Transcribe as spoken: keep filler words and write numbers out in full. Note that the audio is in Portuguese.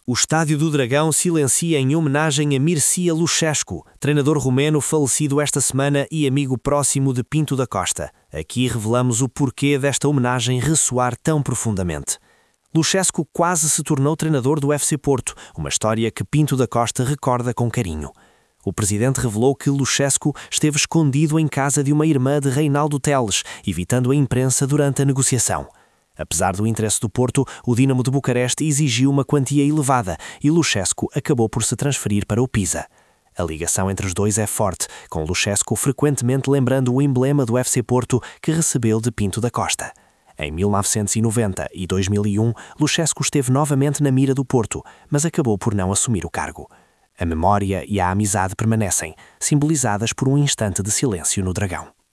O Estádio do Dragão silencia em homenagem a Mircea Lucescu, treinador romeno falecido esta semana e amigo próximo de Pinto da Costa. Aqui revelamos o porquê desta homenagem ressoar tão profundamente. Lucescu quase se tornou treinador do F C Porto, uma história que Pinto da Costa recorda com carinho. O presidente revelou que Lucescu esteve escondido em casa de uma irmã de Reinaldo Teles, evitando a imprensa durante a negociação. Apesar do interesse do Porto, o Dinamo de Bucareste exigiu uma quantia elevada e Lucescu acabou por se transferir para o Pisa. A ligação entre os dois é forte, com Lucescu frequentemente lembrando o emblema do F C Porto que recebeu de Pinto da Costa. Em mil novecentos e noventa e dois mil e um, Lucescu esteve novamente na mira do Porto, mas acabou por não assumir o cargo. A memória e a amizade permanecem, simbolizadas por um instante de silêncio no Dragão.